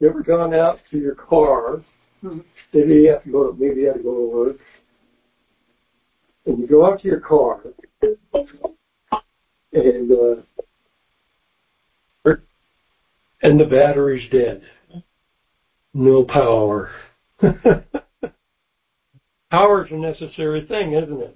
You ever gone out to your car? Maybe you had to go to work, and you go out to your car, and the battery's dead. No power. Power's a necessary thing, isn't it?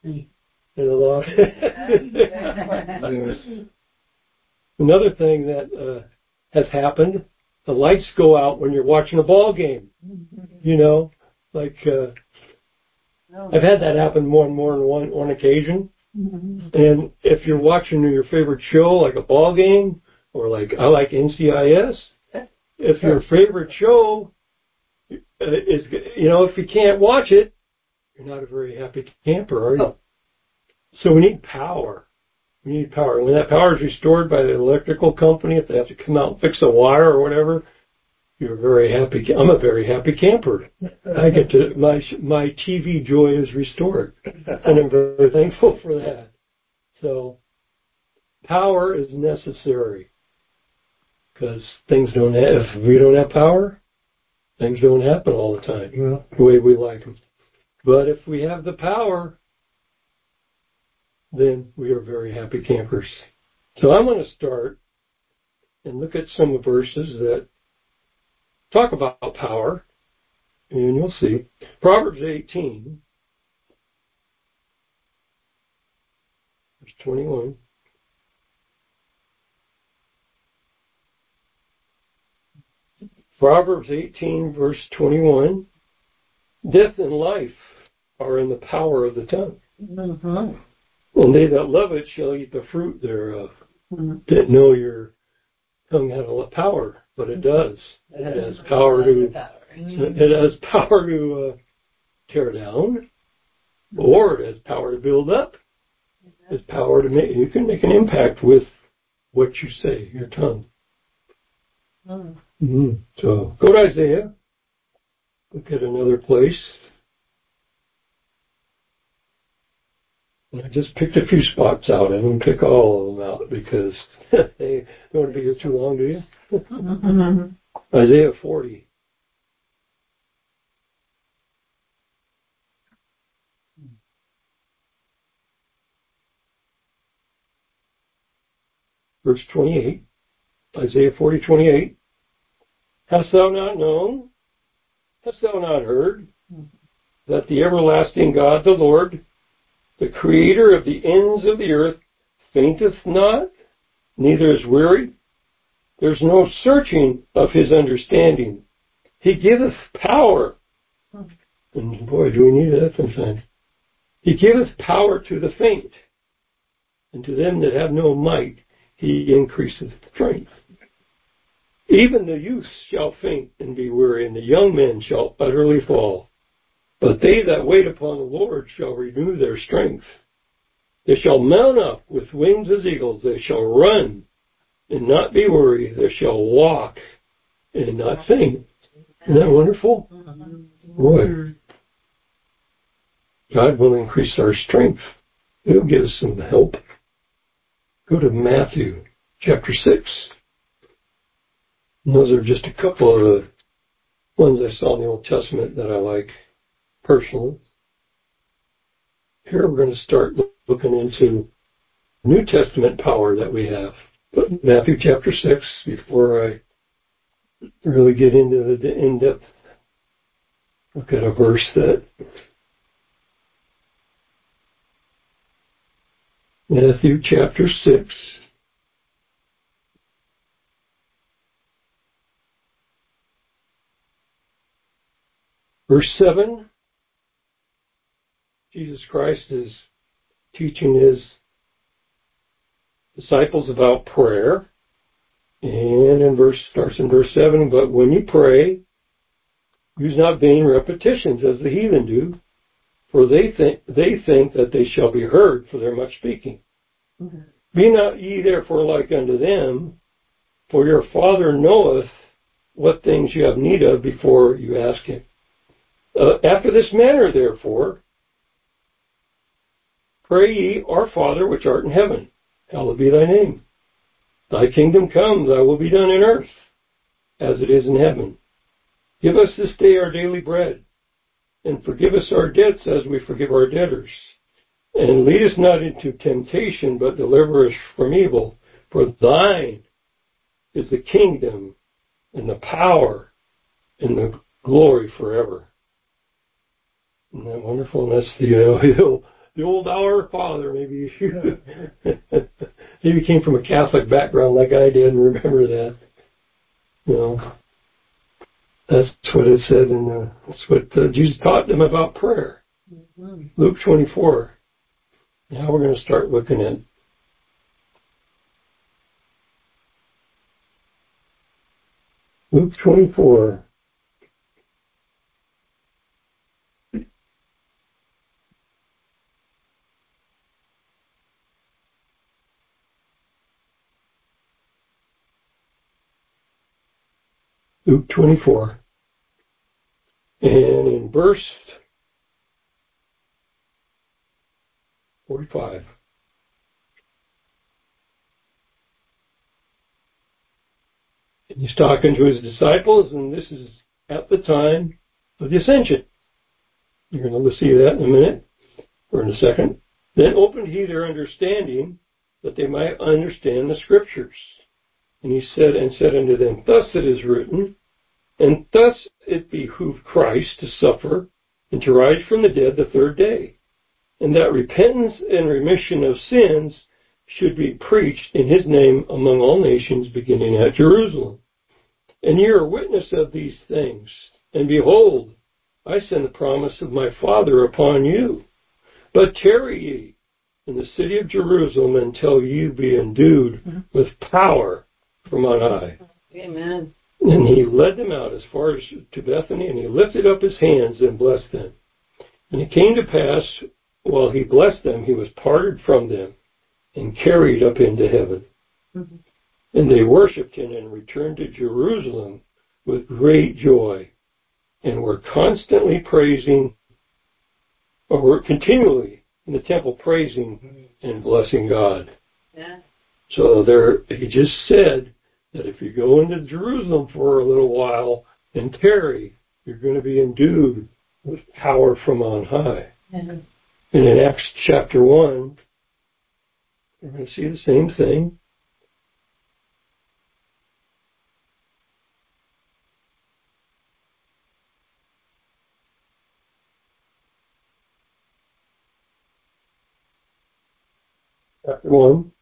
Another thing that has happened, the lights go out when you're watching a ball game. You know, like I've had that happen more than one occasion. And if you're watching your favorite show, like a ball game, or like I like NCIS, if your favorite show is, if you can't watch it, you're not a very happy camper, are you? So we need power. We need power. When that power is restored by the electrical company, if they have to come out and fix a wire or whatever, you're very happy. I'm a very happy camper. I get to, my TV joy is restored. And I'm very thankful for that. So, power is necessary. Because if we don't have power, things don't happen all the time the way we like them. But if we have the power, then we are very happy campers. So I'm going to start and look at some verses that talk about power, and you'll see. Proverbs 18, verse 21. Proverbs 18, verse 21. Death and life are in the power of the tongue. And they that love it shall eat the fruit thereof. Didn't know your tongue had a lot of power, but it does. It has power to tear down, or it has power to build up. It has power to make. You can make an impact with what you say, your tongue. So go to Isaiah. Look at another place. And I just picked a few spots out. I didn't pick all of them out because they don't want to be here too long, do you? Isaiah 40. Verse 28. Isaiah 40:28. Hast thou not known? Hast thou not heard that the everlasting God, the Lord, the creator of the ends of the earth, fainteth not, neither is weary? There's no searching of his understanding. He giveth power. And boy, do we need that sometimes. He giveth power to the faint, and to them that have no might, he increaseth strength. Even the youth shall faint and be weary, and the young men shall utterly fall. But they that wait upon the Lord shall renew their strength. They shall mount up with wings as eagles. They shall run and not be weary. They shall walk and not faint. Isn't that wonderful? Boy, God will increase our strength. He'll give us some help. Go to Matthew chapter 6. And those are just a couple of the ones I saw in the Old Testament that I like personally. Here we're going to start looking into New Testament power that we have. But Matthew chapter 6, before I really get into the in-depth look at a verse that Matthew chapter 6. Verse 7, Jesus Christ is teaching his disciples about prayer. And starts in verse 7, but when you pray, use not vain repetitions as the heathen do, for they think that they shall be heard for their much speaking. Be not ye therefore like unto them, for your Father knoweth what things you have need of before you ask him. After this manner, therefore, pray ye, Our Father which art in heaven, hallowed be thy name. Thy kingdom come, thy will be done in earth, as it is in heaven. Give us this day our daily bread, and forgive us our debts as we forgive our debtors. And lead us not into temptation, but deliver us from evil. For thine is the kingdom, and the power, and the glory forever. Isn't that wonderful? And that's the old Our Father. Maybe you came from a Catholic background like I did and remember that. That's what it said, and that's what Jesus taught them about prayer. Mm-hmm. Luke 24. Now we're going to start looking at Luke 24. Luke 24. And in verse 45. And he's talking to his disciples, and this is at the time of the ascension. You're going to see that in a minute, or in a second. Then opened he their understanding, that they might understand the Scriptures. And he said unto them, Thus it is written, and thus it behooved Christ to suffer, and to rise from the dead the third day, and that repentance and remission of sins should be preached in his name among all nations, beginning at Jerusalem. And ye are witness of these things. And behold, I send the promise of my Father upon you. But tarry ye in the city of Jerusalem until you be endued with power from on high. Amen. And he led them out as far as to Bethany, and he lifted up his hands and blessed them. And it came to pass, while he blessed them, he was parted from them and carried up into heaven. Mm-hmm. And they worshipped him and returned to Jerusalem with great joy, and were constantly praising, or were continually in the temple praising and blessing God. Yeah. So there, he just said that if you go into Jerusalem for a little while and tarry, you're going to be endued with power from on high. Mm-hmm. And in Acts chapter 1, we're going to see the same thing. Chapter 1.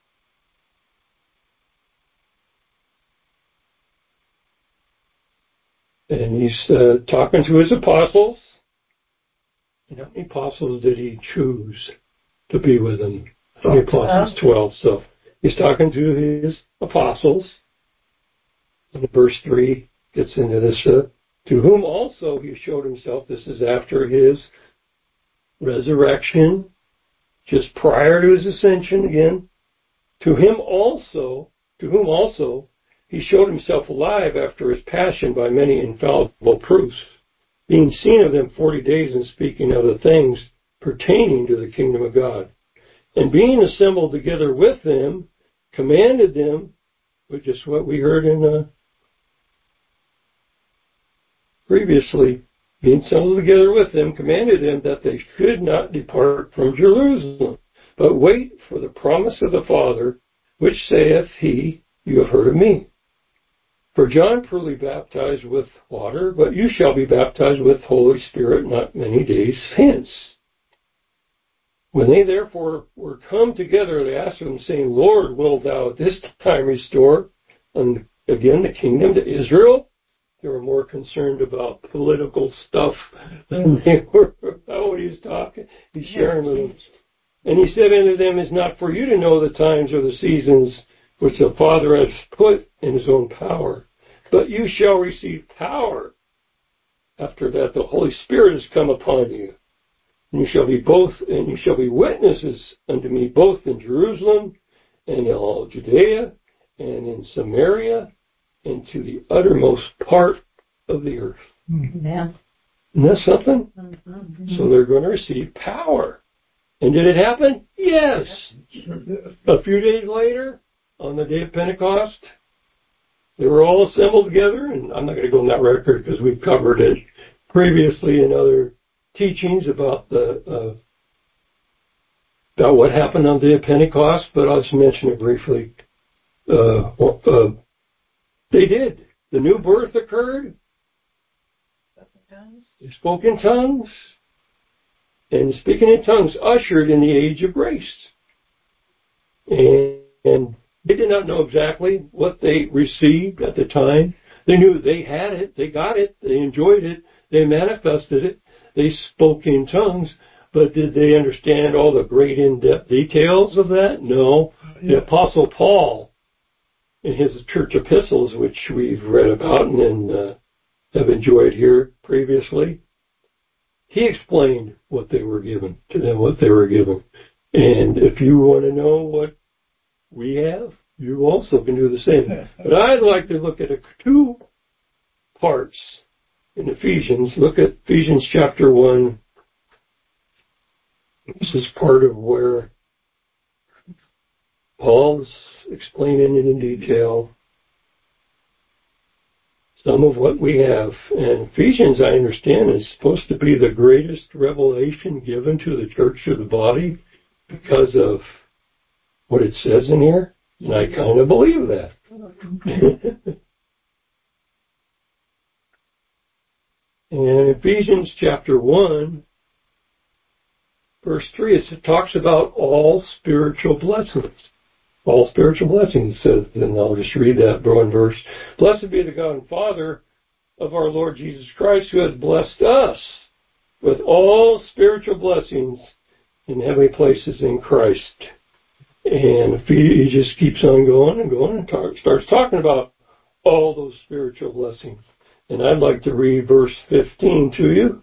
And he's talking to his apostles. And how many apostles did he choose to be with him? How many apostles? 12. So he's talking to his apostles. And verse 3 gets into this. To whom also he showed himself. This is after his resurrection, just prior to his ascension again. To whom also he showed himself alive after his passion by many infallible proofs, being seen of them 40 days and speaking of the things pertaining to the kingdom of God. And being assembled together with them, commanded them, which is what we heard in previously, being assembled together with them, commanded them that they should not depart from Jerusalem, but wait for the promise of the Father, which saith he, You have heard of me. For John truly baptized with water, but you shall be baptized with Holy Spirit not many days hence. When they therefore were come together, they asked him, saying, Lord, wilt thou at this time restore again the kingdom to Israel? They were more concerned about political stuff than they were about what he was talking. He's sharing with them. And he said unto them, It's not for you to know the times or the seasons which the Father has put in his own power, but you shall receive power. After that, the Holy Spirit has come upon you. And you shall be witnesses unto me both in Jerusalem and in all Judea and in Samaria and to the uttermost part of the earth. Yeah. Isn't that something? Mm-hmm. So they're going to receive power. And did it happen? Yes. A few days later, on the day of Pentecost, They were all assembled together, and I'm not going to go on that record because we've covered it previously in other teachings about about what happened on the day of Pentecost, but I'll just mention it briefly. They did. The new birth occurred. They spoke in tongues. And speaking in tongues ushered in the age of grace. And they did not know exactly what they received at the time. They knew they had it, they got it, they enjoyed it, they manifested it, they spoke in tongues, but did they understand all the great in-depth details of that? No. Yeah. The Apostle Paul, in his church epistles, which we've read about and have enjoyed here previously, he explained what they were given, to them what they were given. And if you want to know what we have, you also can do the same. But I'd like to look at two parts in Ephesians. Look at Ephesians chapter 1. This is part of where Paul's explaining it in detail some of what we have. And Ephesians, I understand, is supposed to be the greatest revelation given to the church of the body because of what it says in here. And I kind of believe that. And Ephesians chapter 1, verse 3, it talks about all spiritual blessings. All spiritual blessings, it says, and I'll just read that one verse. Blessed be the God and Father of our Lord Jesus Christ, who has blessed us with all spiritual blessings in heavenly places in Christ. And he just keeps on going and going and starts talking about all those spiritual blessings. And I'd like to read verse 15 to you.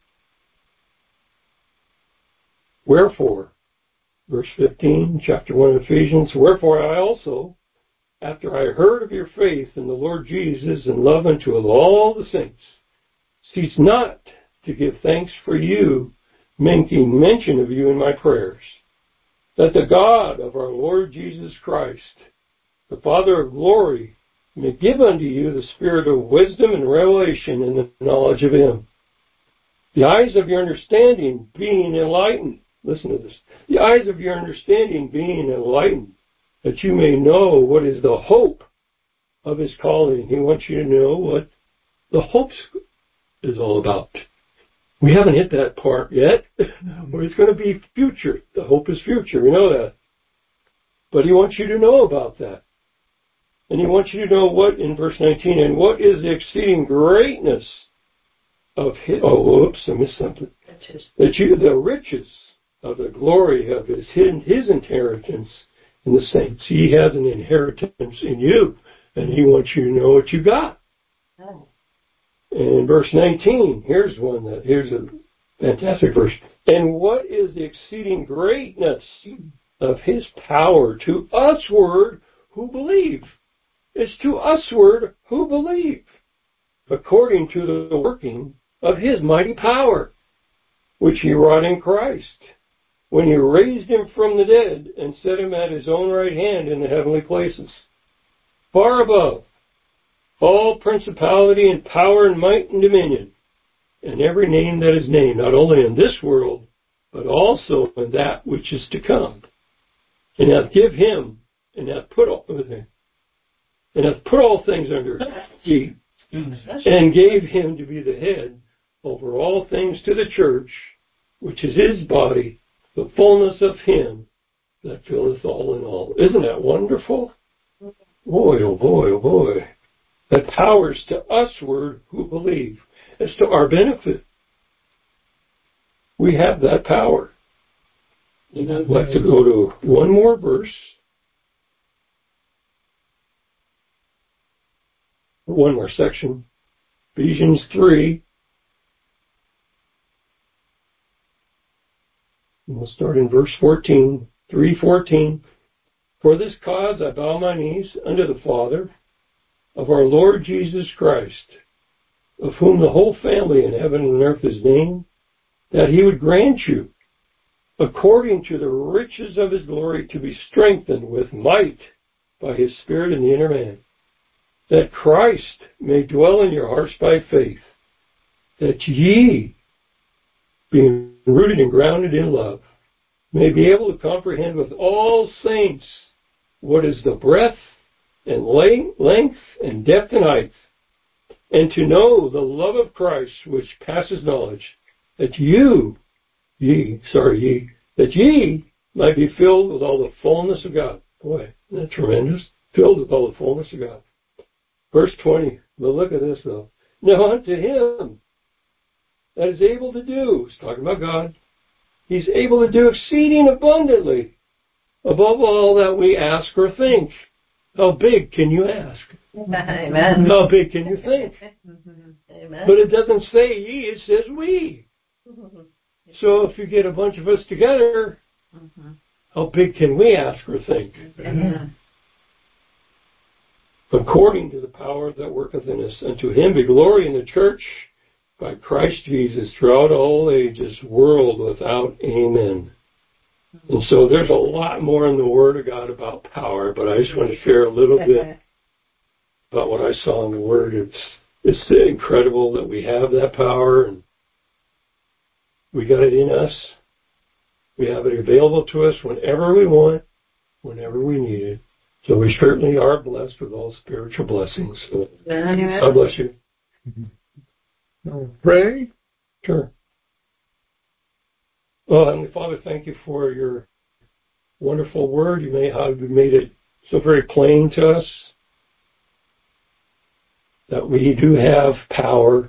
Wherefore, verse 15, chapter 1 of Ephesians, wherefore I also, after I heard of your faith in the Lord Jesus and love unto all the saints, cease not to give thanks for you, making mention of you in my prayers, that the God of our Lord Jesus Christ, the Father of glory, may give unto you the spirit of wisdom and revelation in the knowledge of him, the eyes of your understanding being enlightened. Listen to this. The eyes of your understanding being enlightened, that you may know what is the hope of his calling. He wants you to know what the hope is all about. We haven't hit that part yet, where it's going to be future. The hope is future. We know that. But he wants you to know about that. And he wants you to know what, in verse 19, and what is the exceeding greatness of his, I missed something. The riches of the glory of his inheritance in the saints. He has an inheritance in you, and he wants you to know what you got. Oh. And in verse 19, here's a fantastic verse. And what is the exceeding greatness of his power to usward who believe? It's to usward who believe, according to the working of his mighty power, which he wrought in Christ, when he raised him from the dead and set him at his own right hand in the heavenly places, far above all principality and power and might and dominion, and every name that is named, not only in this world, but also in that which is to come. And hath give him, and hath put all things under his feet, and gave him to be the head over all things to the church, which is his body, the fullness of him that filleth all in all. Isn't that wonderful? Boy, oh boy, oh boy. That power's to usward who believe. It's to our benefit. We have that power. And I'd like to go to one more verse. One more section. Ephesians 3. And we'll start in verse 14. 3:14. For this cause I bow my knees unto the Father of our Lord Jesus Christ, of whom the whole family in heaven and earth is named, that he would grant you, according to the riches of his glory, to be strengthened with might by his Spirit in the inner man, that Christ may dwell in your hearts by faith, that ye, being rooted and grounded in love, may be able to comprehend with all saints what is the breadth and length and depth and height, and to know the love of Christ which passes knowledge, that ye might be filled with all the fullness of God. Boy, isn't that tremendous? Filled with all the fullness of God. Verse 20, but look at this though. Now unto him that is able to do, he's talking about God, he's able to do exceeding abundantly above all that we ask or think. How big can you ask? Amen. How big can you think? Amen. But it doesn't say ye, it says we. So if you get a bunch of us together, how big can we ask or think? Amen. According to the power that worketh in us, and to him be glory in the church by Christ Jesus throughout all ages, world without amen. And so there's a lot more in the Word of God about power, but I just want to share a little bit about what I saw in the Word. It's incredible that we have that power, and we got it in us. We have it available to us whenever we want, whenever we need it. So we certainly are blessed with all spiritual blessings. So God bless you. Pray? Sure. Well, Heavenly Father, thank you for your wonderful word. You made it so very plain to us that we do have power.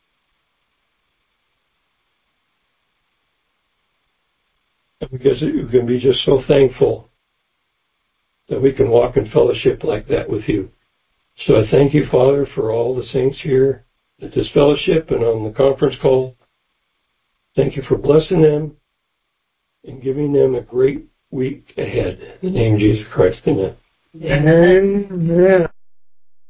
And because you can be just so thankful that we can walk in fellowship like that with you. So I thank you, Father, for all the saints here at this fellowship and on the conference call. Thank you for blessing them and giving them a great week ahead. In the name of Jesus Christ, amen. Amen.